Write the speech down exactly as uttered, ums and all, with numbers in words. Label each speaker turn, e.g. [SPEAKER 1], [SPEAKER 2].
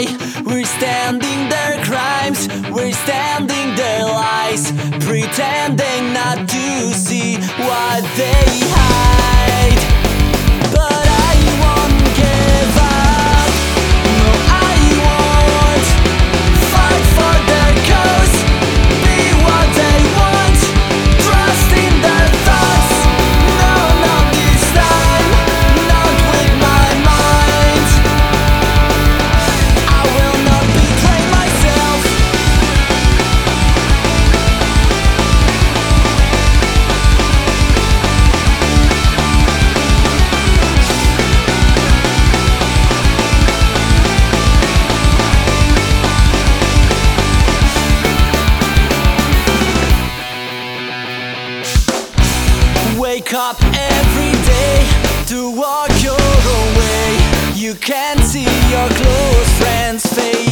[SPEAKER 1] lie. We're standing their crimes, we're standing their lies, pretending not to see what they hide. But I won't give up, no I won't fight for their cause, be what they want, trust in their thoughts. No, not this time, not with my mind. I will not betray myself. Wake up every day to walk your own way. You can see your close friends' face.